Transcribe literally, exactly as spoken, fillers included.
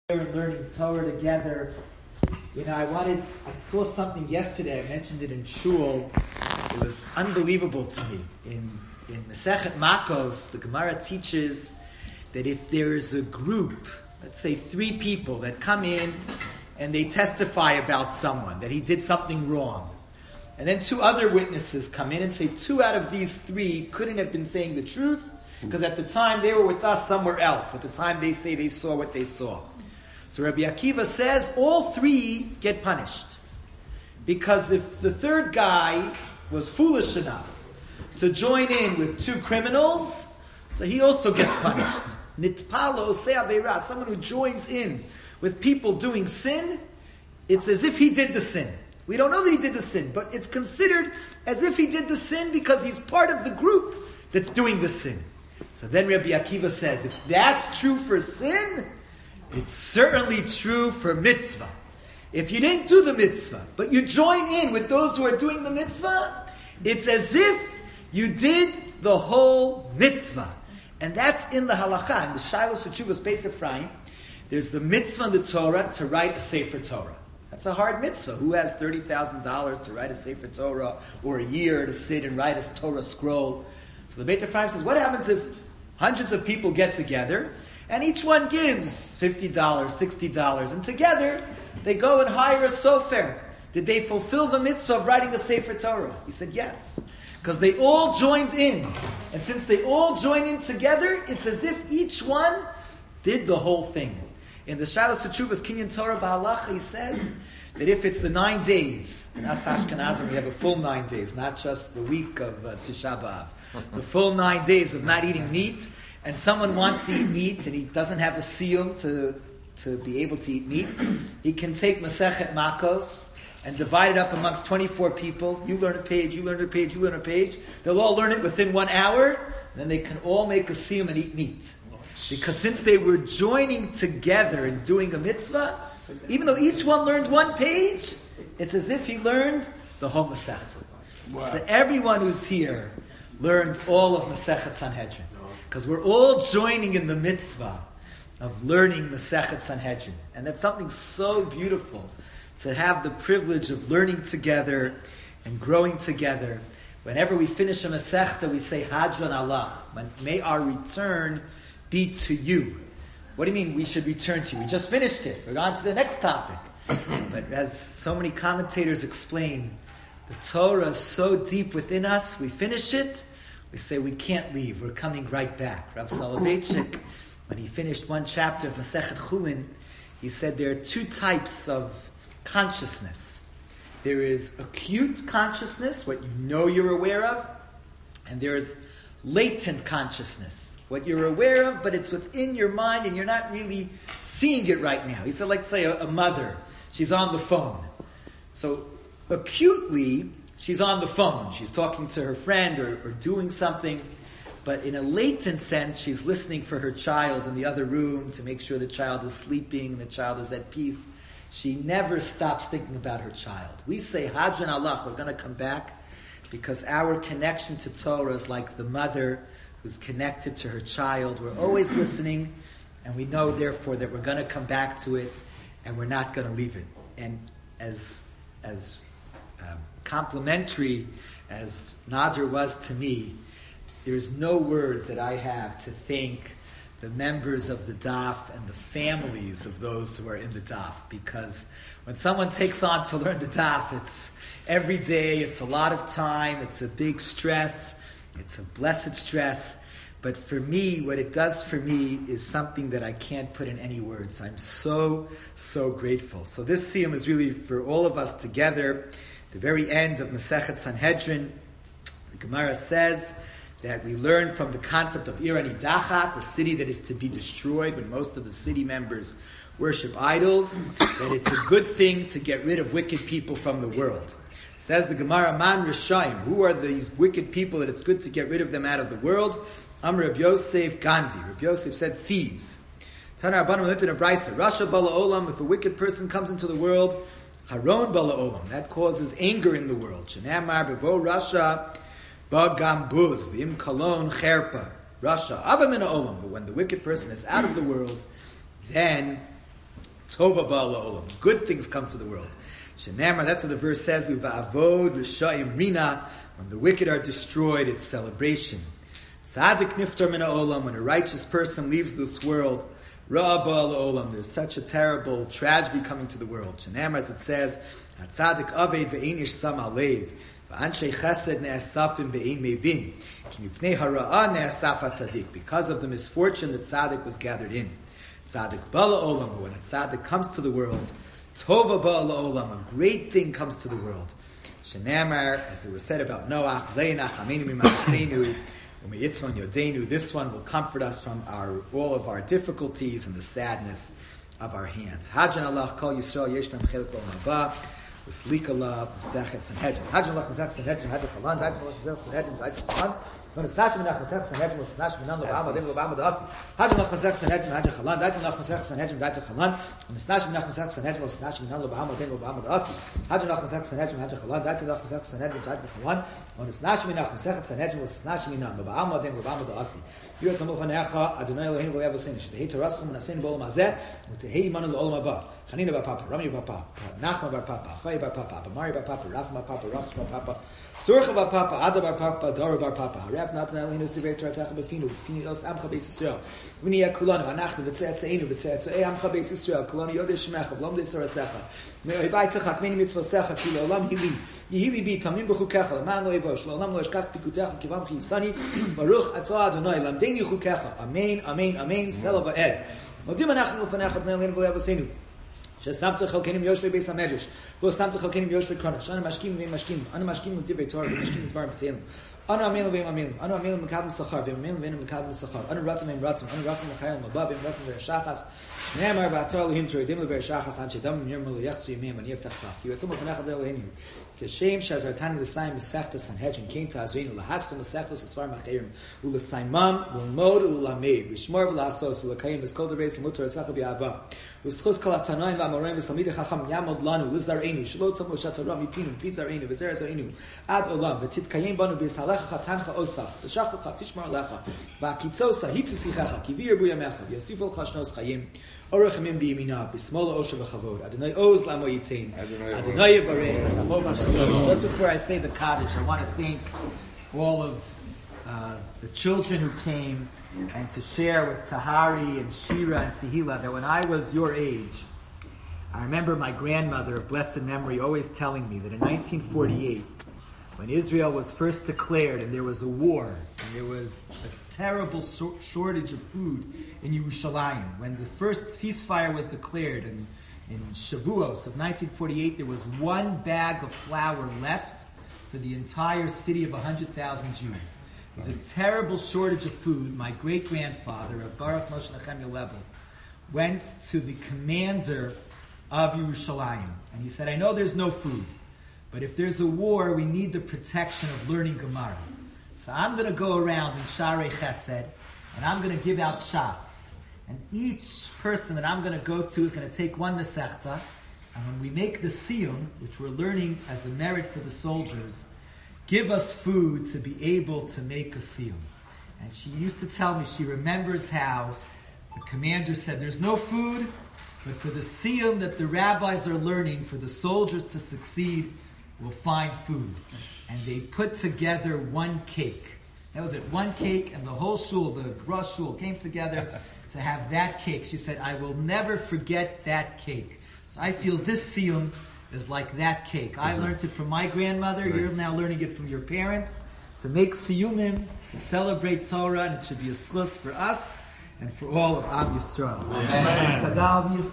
and learning Torah together. You know, I wanted, I saw something yesterday, I mentioned it in Shul. It was unbelievable to me. In in Masechet Makos, the Gemara teaches that if there is a group, let's say three people that come in and they testify about someone, that he did something wrong, and then two other witnesses come in and say two out of these three couldn't have been saying the truth, because at the time they were with us somewhere else. At the time they say they saw what they saw. So Rabbi Akiva says all three get punished. Because if the third guy was foolish enough to join in with two criminals, so he also gets punished. Nitpalo se'avera, someone who joins in with people doing sin, it's as if he did the sin. We don't know that he did the sin, but it's considered as if he did the sin because he's part of the group that's doing the sin. So then Rabbi Akiva says, if that's true for sin, it's certainly true for mitzvah. If you didn't do the mitzvah, but you join in with those who are doing the mitzvah, it's as if you did the whole mitzvah. And that's in the halakha, in the Shiloh Shechuvas Beit Ephraim. There's the mitzvah in the Torah to write a Sefer Torah. That's a hard mitzvah. Who has thirty thousand dollars to write a Sefer Torah, or a year to sit and write a Torah scroll? So the Beit Ephraim says, what happens if hundreds of people get together and each one gives fifty dollars, sixty dollars, and together they go and hire a sofer? Did they fulfill the mitzvah of writing a Sefer Torah? He said yes, because they all joined in. And since they all join in together, it's as if each one did the whole thing. In the Shiloh Shechuvas Kinyan Torah Ba'alacha, he says that if it's the nine days, in us Ashkenazim we have a full nine days, not just the week of uh, Tisha B'Av, the full nine days of not eating meat, and someone wants to eat meat and he doesn't have a siyum to, to be able to eat meat, he can take Masechet Makos and divide it up amongst twenty-four people. You learn a page, you learn a page, you learn a page. They'll all learn it within one hour, and then they can all make a siyum and eat meat. Because since they were joining together and doing a mitzvah, even though each one learned one page, it's as if he learned the whole Masechet. Wow. So everyone who's here learned all of Masechet Sanhedrin. Because we're all joining in the mitzvah of learning Masechet Sanhedrin. And that's something so beautiful, to have the privilege of learning together and growing together. Whenever we finish a Masechta, we say, Hadran Allah, may our return be to you. What do you mean we should return to you? We just finished it. We're on to the next topic. But as so many commentators explain, the Torah is so deep within us, we finish it, we say we can't leave, we're coming right back. Rav Soloveitchik, when he finished one chapter of Masechet Chulin, he said there are two types of consciousness. There is acute consciousness, what you know you're aware of, and there is latent consciousness, what you're aware of, but it's within your mind and you're not really seeing it right now. He said, like, say, a, a mother, she's on the phone. So acutely, she's on the phone. She's talking to her friend or, or doing something. But in a latent sense, she's listening for her child in the other room to make sure the child is sleeping, the child is at peace. She never stops thinking about her child. We say, Hadran Allah, we're going to come back, because our connection to Torah is like the mother who's connected to her child. We're always listening, and we know, therefore, that we're going to come back to it, and we're not going to leave it. And as as um, complimentary as Nader was to me, there's no words that I have to thank the members of the daf and the families of those who are in the daf. Because when someone takes on to learn the daf, it's every day, it's a lot of time, it's a big stress, it's a blessed stress. But for me, what it does for me is something that I can't put in any words. I'm so, so grateful. So this siyum is really for all of us together. The very end of Masechet Sanhedrin, the Gemara says that we learn from the concept of Ir Anidachat, a city that is to be destroyed when most of the city members worship idols, that it's a good thing to get rid of wicked people from the world. Says the Gemara, Man Rishayim, who are these wicked people that it's good to get rid of them out of the world? Amr Reb Yosef Ganvi. Reb Yosef said thieves. Tana Rabbanim lived in a brisa. Rasha Bala Olam, if a wicked person comes into the world, Haron Bala Olam, that causes anger in the world. Shenamar Bevo Rasha Bagam Buz, Vim Kalon Cherpa. Rasha Avamina Olam, but when the wicked person is out of the world, then Tova ba'al ha'olam. Good things come to the world. Shenamar, that's what the verse says, Uva'avod l'sha'im rina. When the wicked are destroyed, it's celebration. Tzaddik niftar min ha'olam. When a righteous person leaves this world, Ra ba'al ha'olam. There's such a terrible tragedy coming to the world. Shenamar, as it says, Tzaddik aved ve'ein ish sam alev. V'anshei chesed ne'asafim ve'ein mevin. Ki mipnei hara'a ne'asaf ha'tzadik. Because of the misfortune that Tzaddik was gathered in. Tzaddik ba'al ha'olam. When a Tzaddik comes to the world, Tova ba'al ha'olam. A great thing comes to the world. Shenamar, as it was said about Noach, Zeinach amenu mimaseinu. This one will comfort us from our all of our difficulties and the sadness of our hands. Hajan Allah kol Yisrael yeshnam chelik b'olam haba u'slika la Masechet Sanhedrin. Hajan Allah Masechet Sanhedrin Hajan Chalan Hajan Allah Masechet Sanhedrin Hajan Chalan. When it's Nashim Nach Masechet Sanhedrin was Nashim Minan Lobam Adim Lobam Adasi. Hajan Allah Masechet Sanhedrin Hajan Chalan Hajan Allah Masechet Sanhedrin Hajan Chalan. When it's Nashim Nach Masechet Sanhedrin was Nashim Minan Lobam Adim Lobam Adasi. Hajan Allah Masechet Sanhedrin Hajan Chalan Hajan Allah Masechet Sanhedrin Hajan Chalan. When it's Nashim Nach Masechet Sanhedrin was Nashim Minan Lobam Adim Lobam Adasi. You are some of Anecha Adonai Elohim will ever sin. She hate Raschum and Asin Bolam Hazeh. To hate Manu Olam Haba. Chanina bar Papa, Rami bar Papa, Nachman bar Papa, Chai bar Papa, Mari bar Papa, Rafa bar Papa, Rafa bar Papa, Surcha bar Papa, Ada bar Papa, Dora bar Papa. Harav Natan Elohinus Divrei Torah Befinu, Befinu Os Amcha Beis Yisrael. V'ni Yakulanu, Anachnu v'Tze'etzeinu v'Tze'etzei Amcha Beis Yisrael. Kulanu Yodei Shemecha, V'lom Dei Sorasecha. Me'oivai Tzachak Meni Mitzvosecha, Ki Le'olam Hili. Yihili Bi Tamim B'chukecha, L'man Lo Yivosh, Le'olam Lo Yishkach Pikutecha, Kivam Chi Yisani. Baruch Atzo Adonai, Lamdein Yichukecha. Amen, Amen, Amen. Sela v'Ed. Modim Anachnu L'fanecha B'nei Eloheinu V'Le'avosenu. ששמת חלקנים יושבי ביס המדרש, ולא שמת חלקנים יושבי קרנש, אנו משקים והם משקים, אנו משקים מדברי תורה ומשקים מדברים פתאלים, אנו עמלים והם עמלים, אנו עמלים מקבלים שכר, והם עמלים ואנו מקבלים שכר, אנו רצים והם רצים, אנו רצים לחייל מבא, והם רצים ורשחס, שנאמר בעתו אלוהים תורידים לברשחס, עד שדם ירמו ליחסו ימיהם, אני אבטח לך, כי רצו מפנך עד אלוהינו, כשם שעזרתני לסיים מסכת הסנהדרין, כן תעזרינו, להסכם מסכת הספר מאחרים, ולסיימם, ללמוד וללמד, לשמור ולעשות, ולקיים בכל דברי סמות תורתך באהבה. וסחוס כל התנאים והאמוראים וסלמידי חכם יעמוד לנו לזרענו, שלא תמוש התורה מפינו, מפי זרענו וזרע זרענו, עד עולם, ותתקיים בנו בישהלך חתנך עושה, ושכבך תשמר לך, והקיצוסה היא תשיחך, כי בי ירבו ימיך, ויוסיפו לך שנות חיים, אורך ימים בימינה, בשמאל אושר וכבוד, אדוני עוז לעמו ייתן, אדוני יברך, סמו בשלום. Just before I say the Kaddish, I want to thank all of uh, the children who came, and to share with Tahari and Shira and Sihila that when I was your age, I remember my grandmother of blessed memory always telling me that in nineteen forty-eight, when Israel was first declared and there was a war, and there was a terrible so- shortage of food in Yerushalayim, when the first ceasefire was declared in, in Shavuos of nineteen forty-eight, there was one bag of flour left for the entire city of one hundred thousand Jews. There was a terrible shortage of food. My great-grandfather, Baruch Moshe Nechemia Lebel, went to the commander of Yerushalayim. And he said, I know there's no food, but if there's a war, we need the protection of learning Gemara. So I'm going to go around in Sharei Chesed, and I'm going to give out shas. And each person that I'm going to go to is going to take one Masechta. And when we make the siyum, which we're learning as a merit for the soldiers, give us food to be able to make a siyum. And she used to tell me, she remembers how the commander said, there's no food, but for the siyum that the rabbis are learning, for the soldiers to succeed, we'll find food. And they put together one cake. That was it, one cake, and the whole shul, the Rosh shul, came together to have that cake. She said, I will never forget that cake. So I feel this siyum is like that cake. I learned it from my grandmother. Right. You're now learning it from your parents. To make siyumim, to celebrate Torah, and it should be a schus for us and for all of Am Yisrael. Amen. Amen.